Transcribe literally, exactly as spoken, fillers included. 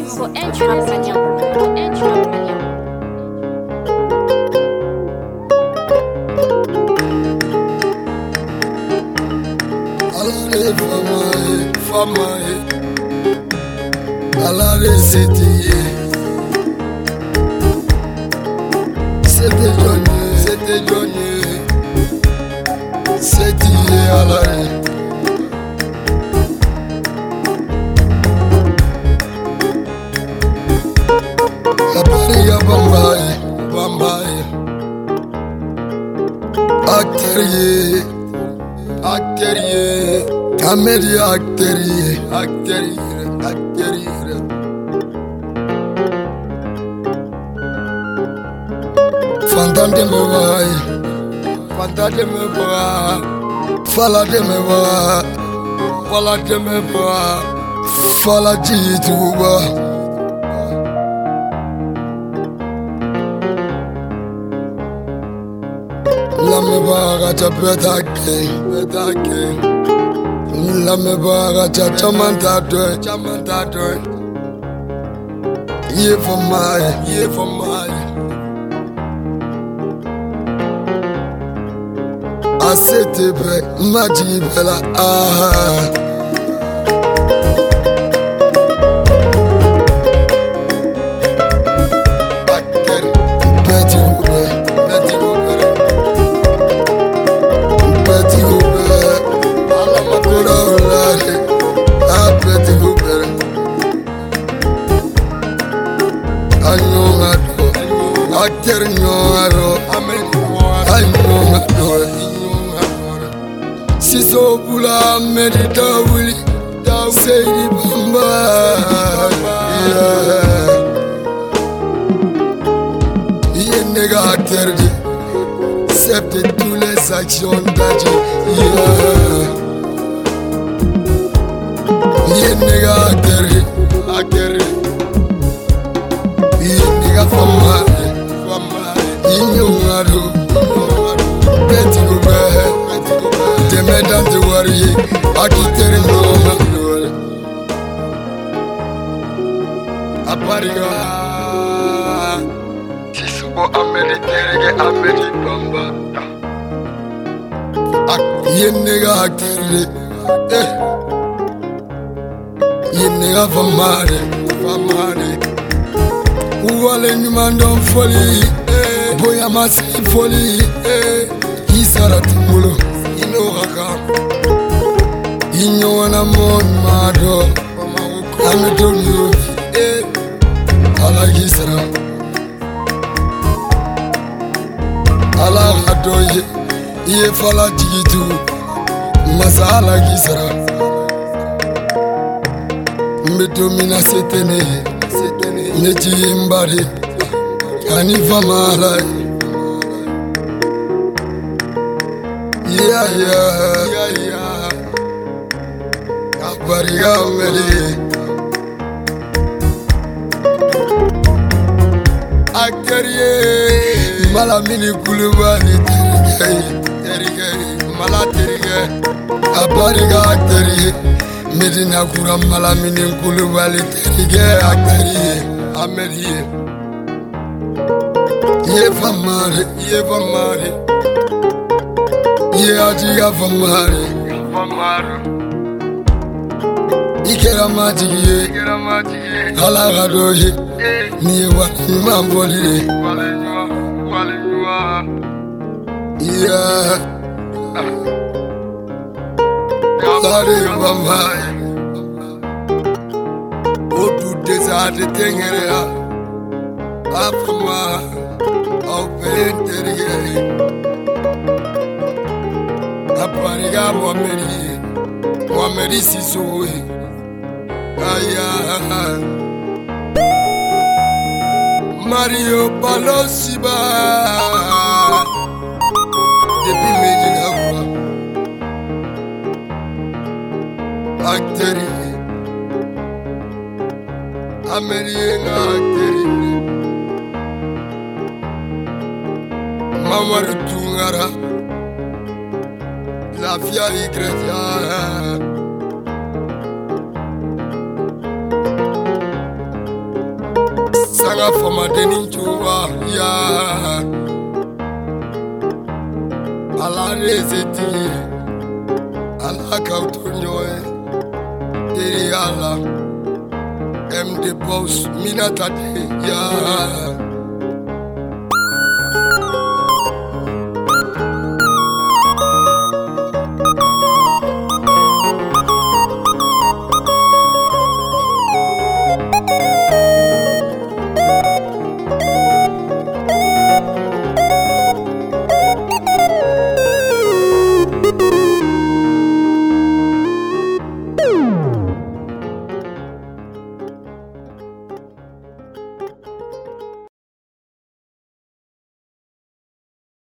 Faut intrapalhão, faut intrapalhão. Alare famae, famae, alare setiye. C'était Johnny, c'était Johnny, setiye alare. Apariga bambaye, bambaye, acteriye. Acteriye, Ameri acteriye, acteriye, acteriye. Fanta de me vai, fanta de me vai, fala de me vai, fala de me vai, fala de tuba. La me baga cha petake, petake. La me baga cha chamanta doy, chamanta doy. Ye for my, ye for my. Asete be, maji bela ah. Acteur nyoro, ayo adore. Siso bula medita wuli, Seydi Bamba. Ye nega acteur di, accepte tous les actions d'Adji. Ye nega acteur di, acteur di. Ye nega fama. Inyongado, Betty go back, the madam to worry, I keep telling you, a pariga. Sisubo American, American Bamba. Yenega Akiri, Yenega Famare, Famare. Wale nyumandon foli, boya masi foli, isara tumulo, ino raka, inyo wana mon mado, ametonyo, ala gisara, ala hadoye, iye fala jigitu, masa ala gisara, mbetomina setene. Nechi mbari Kani famala Yeah yeah Yeah yeah Kabari gameli Akariye Malamini kulubani terigay Terigay Mala terigay Kabari gakariye Medina kura malamini kulubali terigay Akariye Amerie, ye famare, ye famare, ye ajiga famare, famare. Ikera majiye, ikera majiye, halaga doye, niye wa imamboli, walenywa, walenywa, yeah. Sare famare. Odu desade tengerea Apama Au penterigeri Apariga Mwameri Mwameri Sisoi Aya Mario Palosiba Depi Medina kwa Akteri Amerienga acteri Mamar Tungara La fia igreja Sanga for my deninchua, yeah. Allah rezeti, Allah kautunyoe, iri Allah. Em the boss, mina tate, yeah.